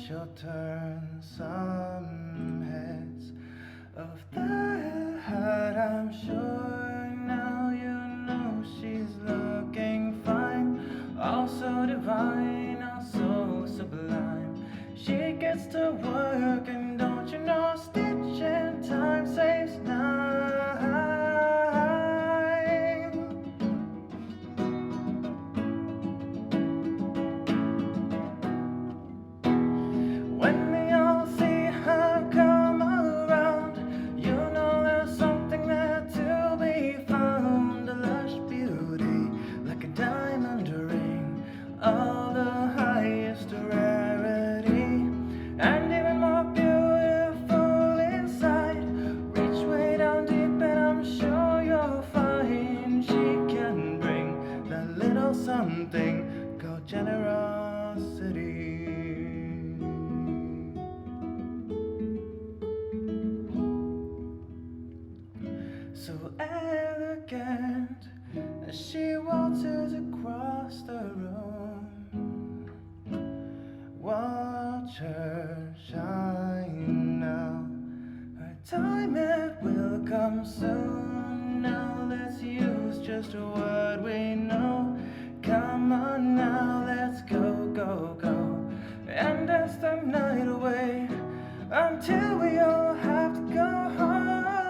she'll turn some heads of that. I'm sure now you know she's looking fine, also divine, also sublime. She gets to work, and don't you know, stitching time saves time. When they all see her come around, you know there's something there to be found. A lush beauty, like a diamond ring, of the highest rarity, and even more beautiful inside. Reach way down deep and I'm sure you'll find she can bring that little something called generosity. So elegant as she waltzes across the room, watch her shine now. Her time, it will come soon. Now let's use just what we know. Come on now, let's go, go, go, and dance the night away until we all have to go home.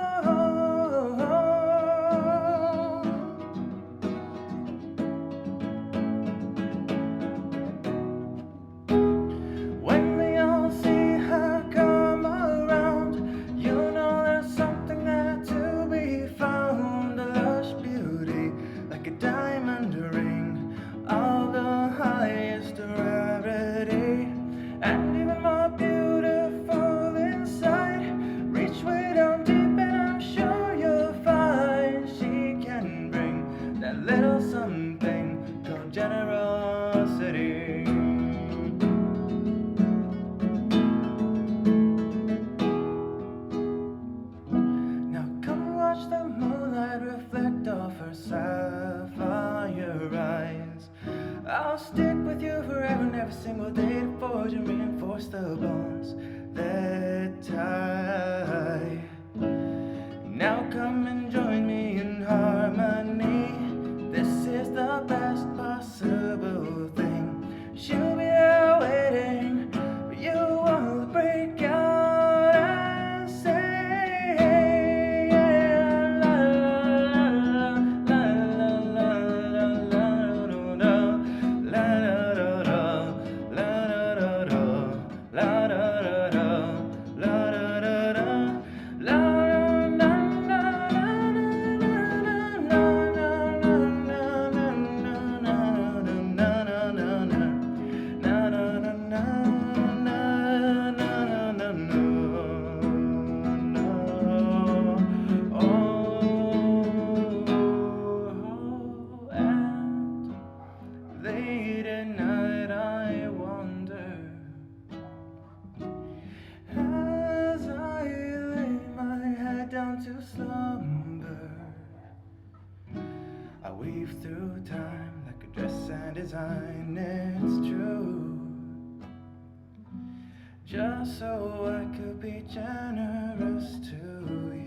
When they all see her come around, you know there's something there to be found. A lush beauty, like a diamond ring, of the highest rarity, and even more beautiful inside. Reach way down deep and I'm sure you'll find she can bring that little something called generosity. Now come watch the moonlight reflect off her sapphire eyes. I'll stick with you forever and every single day to forge and reinforce the bonds that tie. Now come and join me in harmony. This is the best possible thing. She'll be there waiting for you all to break out and say, la la la la la la la la la la la late at night I wonder, as I lay my head down to slumber, I weave through time like a dress and design, it's true, just so I could be generous to you.